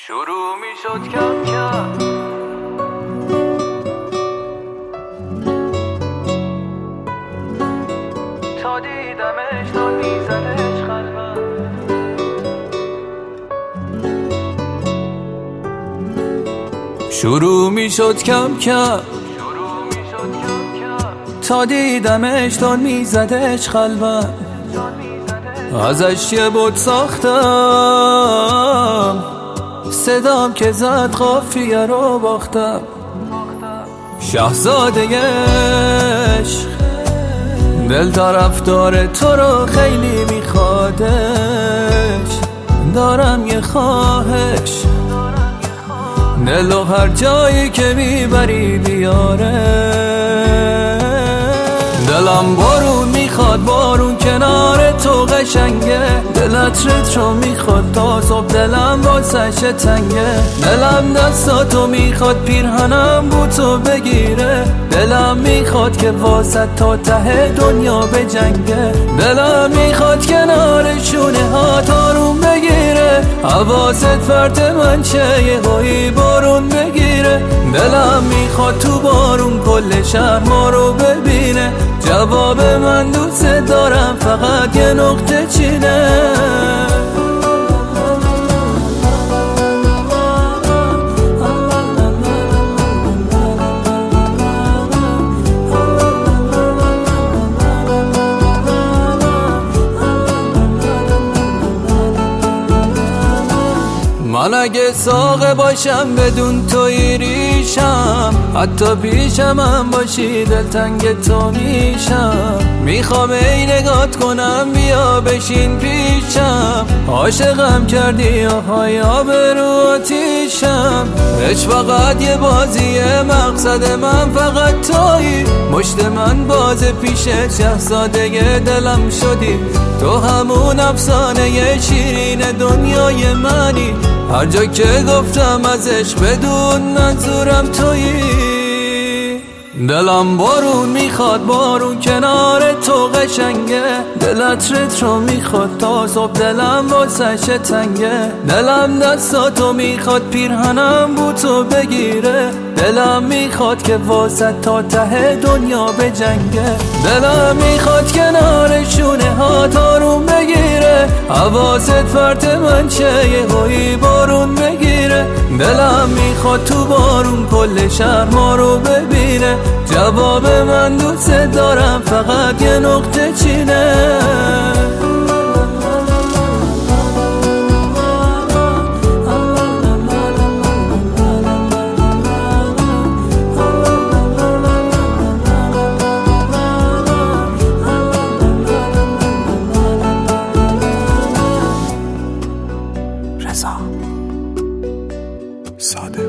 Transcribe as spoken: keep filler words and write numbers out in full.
شروع می شد کم کم تا دیدمش تا میزدش قلبم. شروع می شد کم کم تا دیدمش تا میزدش قلبم. ازش یه بود ساختم، صدام که زد قافیه رو باختم. شاهزاده عشق دل طرفدار تو رو خیلی میخوادش. دارم یه خواهش، دلو هر جایی که میبری بیاره. دلم بارون میخواد، بارون کنار تو قشنگه. دلت رترو میخواد تا صبح، دلم واسه تنگه. دلم دستاتو میخواد، پیرهنم بوتو بگیره. دلم میخواد که واسه تا ته دنیا بجنگه. دلم میخواد کنار شونه ها تارون بگیره. حواست فرد من چه یه هایی بارون بگیره. دلم میخواد تو بارون کل شهر ما رو ببینه. جواب من دوست دارم فقط یه نقطه چینه. من اگه ساقه باشم بدون توی ریشم، حتی پیشم هم باشی دلتنگ تو میشم. میخوام ای نگات کنم بیا بشین پیشم. عاشقم کردی آهای آب رو آتیشم. هیچ فقط یه بازیه، مقصد من فقط تویی. مشت من باز پیشه شهزاده دلم شدی. تو همون افسانه ی شیرین دنیای منی. هر جا که گفتم ازش بدون منظورم تویی. دلم بارون میخواد، بارون کنار تو قشنگه. دلت رترو میخواد تا صبح، دلم واسه تنگه. دلم دستاتو میخواد، پیرهنم بوتو بگیره. دلم میخواد که واسه تا ته دنیا بجنگه. دلم میخواد کنار شونه ها تارون بگیره. حواست فرد من چه یه هایی بارون بگیره. دلم میخواد تو بارون کل شهر ما رو ببینه. جواب من دوست دارم فقط یه نقطه چینه. رضا صادق.